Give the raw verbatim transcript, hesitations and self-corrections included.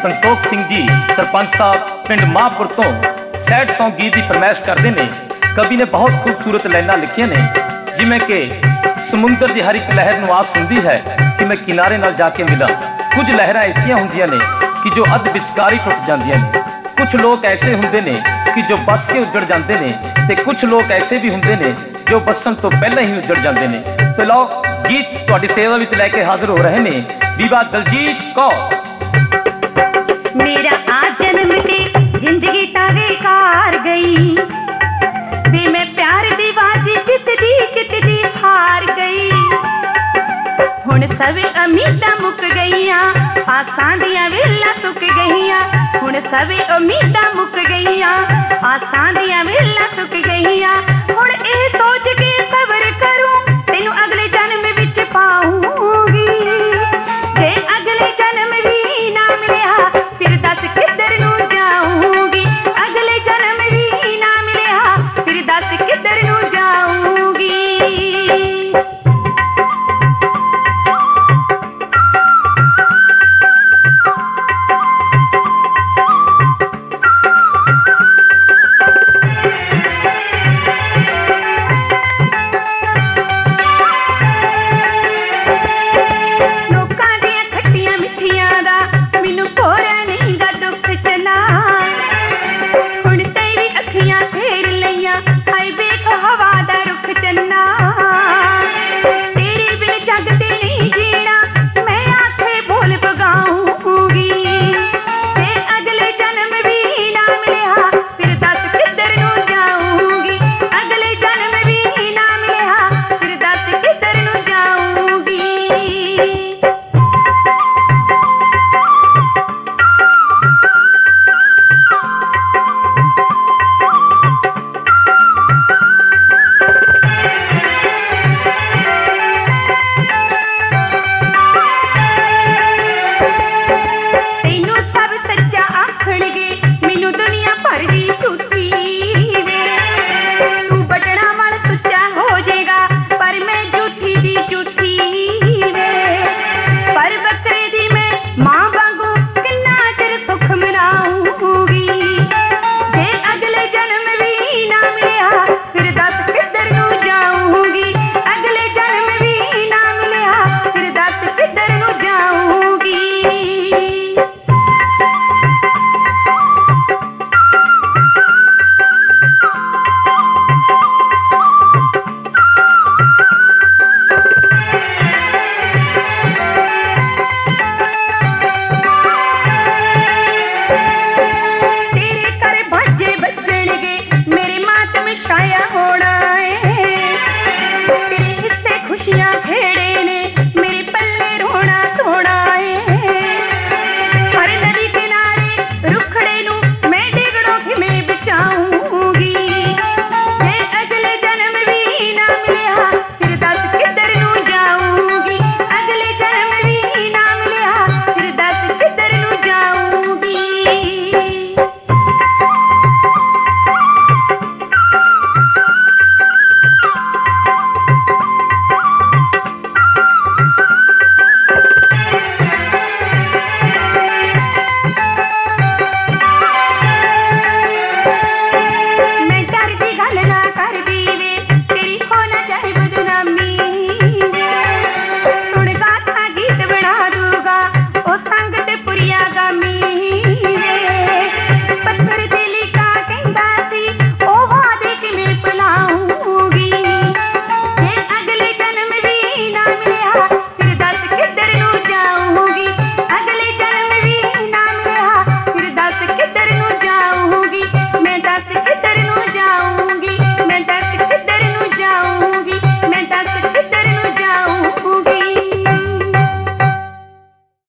संतोख सिंह जी सरपंच साहब पिंड माहपुर तो सैड सॉन्ग गीत की फरमाइश करते हैं। कवि ने बहुत खूबसूरत लाइनां लिखियां ने, जिमें कि समुंदर की हर एक लहर नूं आस हुंदी है कि मैं किनारे नाल जाके मिला। कुछ लहरां ऐसियां हुंदियां ने कि जो अध विचकार ही टुट जांदियां ने। कुछ लोग ऐसे हुंदे ने कि जो बस के उजड़ जाते ने, ते कुछ लोग ऐसे भी हुंदे ने जो बसन तो पहले ही उजड़ जाते ने। तो लो गीत तुहाडी सेवा विच लैके हाजिर हो रहे ने बीबा दलजीत कौर। मेरा आज जन्म ते जिंदगी ता बेकार गई वे, मैं प्यार दी बाजी जितदी जितदी हार गई। हुण सब उम्मीदां मुक गईयां, आसां दियां वेलां सुक गईयां। हुण सब उम्मीदां मुक गईयां, आसां दियां वेलां सुक गईयां। हुण इह सोच के